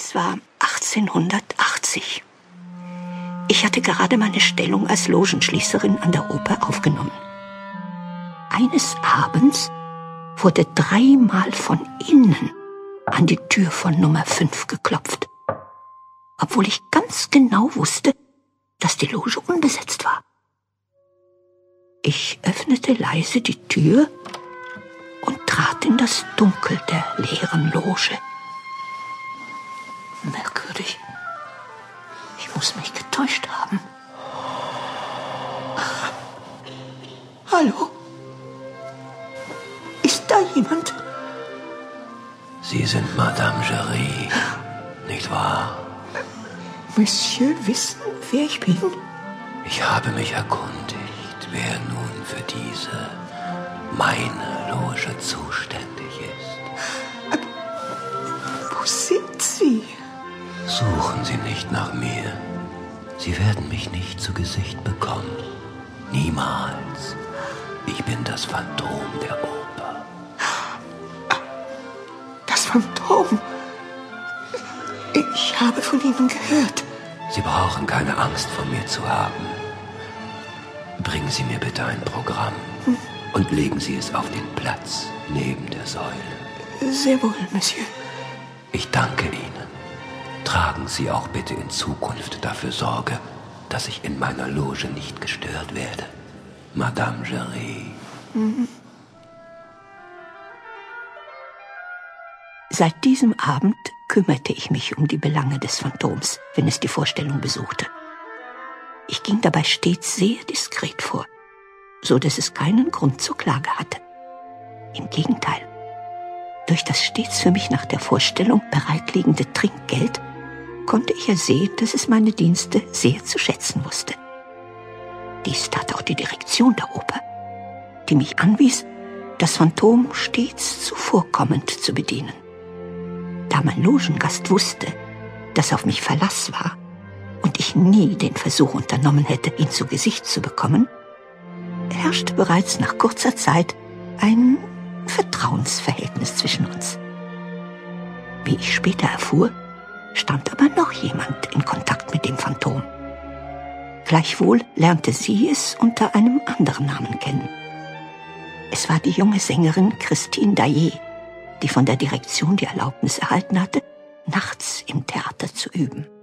Es war 1880. Ich hatte gerade meine Stellung als Logenschließerin an der Oper aufgenommen. Eines Abends wurde 3-mal von innen an die Tür von Nummer 5 geklopft, obwohl ich ganz genau wusste, dass die Loge unbesetzt war. Ich öffnete leise die Tür und trat in das Dunkel der leeren Loge. Merkwürdig. Ich muss mich getäuscht haben. Hallo? Ist da jemand? Sie sind Madame Giry, nicht wahr? Monsieur wissen, wer ich bin? Ich habe mich erkundigt, wer nun für diese, meine Loge zuständig ist. Wo sind Sie? Suchen Sie nicht nach mir. Sie werden mich nicht zu Gesicht bekommen. Niemals. Ich bin das Phantom der Oper. Das Phantom? Ich habe von Ihnen gehört. Sie brauchen keine Angst vor mir zu haben. Bringen Sie mir bitte ein Programm und legen Sie es auf den Platz neben der Säule. Sehr wohl, Monsieur. Ich danke Ihnen. Tragen Sie auch bitte in Zukunft dafür Sorge, dass ich in meiner Loge nicht gestört werde. Madame Giry. Seit diesem Abend kümmerte ich mich um die Belange des Phantoms, wenn es die Vorstellung besuchte. Ich ging dabei stets sehr diskret vor, so dass es keinen Grund zur Klage hatte. Im Gegenteil, durch das stets für mich nach der Vorstellung bereitliegende Trinkgeld konnte ich ersehen, dass es meine Dienste sehr zu schätzen wusste. Dies tat auch die Direktion der Oper, die mich anwies, das Phantom stets zuvorkommend zu bedienen. Da mein Logengast wusste, dass auf mich Verlass war und ich nie den Versuch unternommen hätte, ihn zu Gesicht zu bekommen, herrschte bereits nach kurzer Zeit ein Vertrauensverhältnis zwischen uns. Wie ich später erfuhr, stand aber noch jemand in Kontakt mit dem Phantom. Gleichwohl lernte sie es unter einem anderen Namen kennen. Es war die junge Sängerin Christine Daae, die von der Direktion die Erlaubnis erhalten hatte, nachts im Theater zu üben.